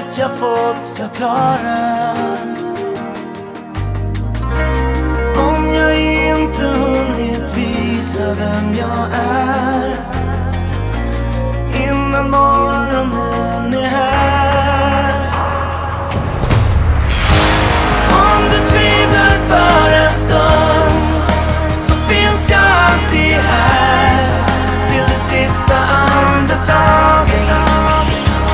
att jag fått förklara. Om jag inte hunnit visa vem jag är innan morgonen